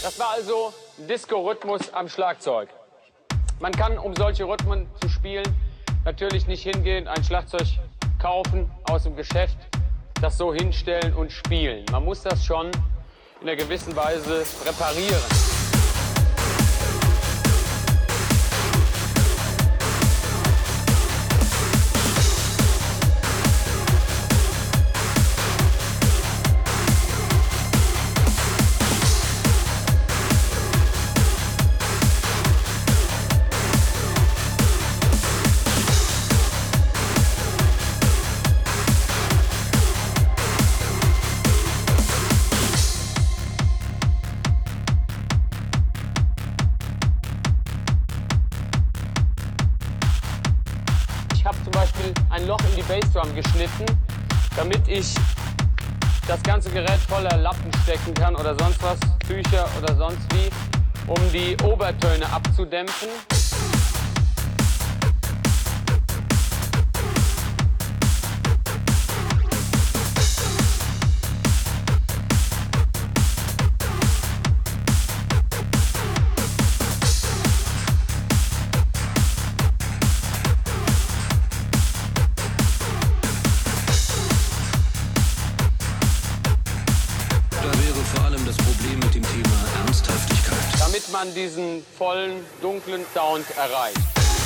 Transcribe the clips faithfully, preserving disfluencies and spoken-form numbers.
Das war also Disco-Rhythmus am Schlagzeug. Man kann, um solche Rhythmen zu spielen, natürlich nicht hingehen, ein Schlagzeug kaufen aus dem Geschäft, das so hinstellen und spielen. Man muss das schon in einer gewissen Weise reparieren. Ich habe zum Beispiel ein Loch in die Bassdrum geschnitten, damit ich das ganze Gerät voller Lappen stecken kann oder sonst was, Tücher oder sonst wie, um die Obertöne abzudämpfen. Damit man diesen vollen, dunklen Sound erreicht.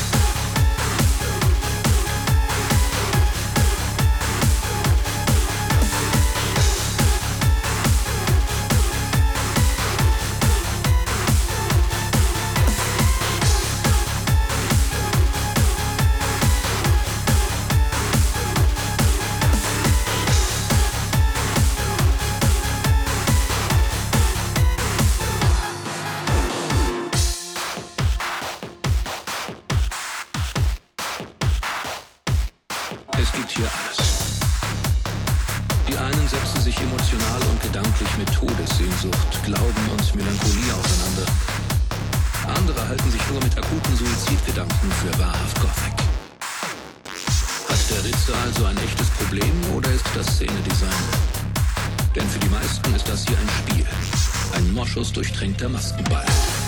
Es gibt hier alles. Die einen setzen sich emotional und gedanklich mit Todessehnsucht, Glauben und Melancholie auseinander. Andere halten sich nur mit akuten Suizidgedanken für wahrhaft Gothic. Hat der Ritze also ein echtes Problem oder ist das Szenedesign? Denn für die meisten ist das hier ein Spiel. Ein Moschus durchtränkter Maskenball.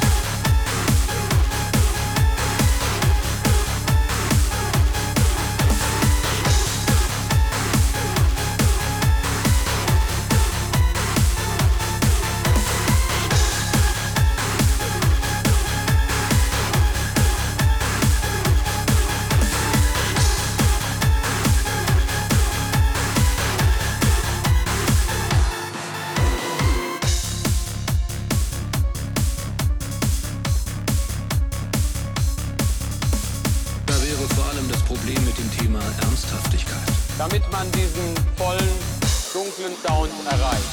Das Problem mit dem Thema Ernsthaftigkeit. Damit man diesen vollen, dunklen Sound erreicht.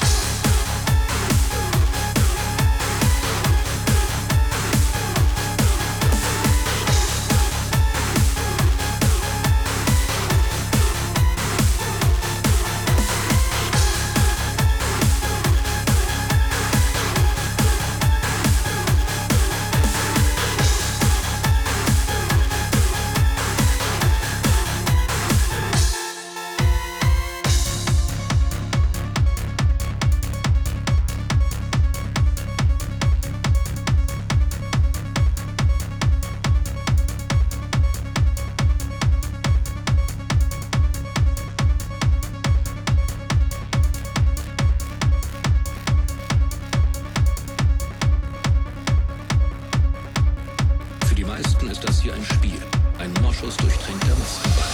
Ist das hier ein Spiel, ein Moschus durchtränkter Maskenball.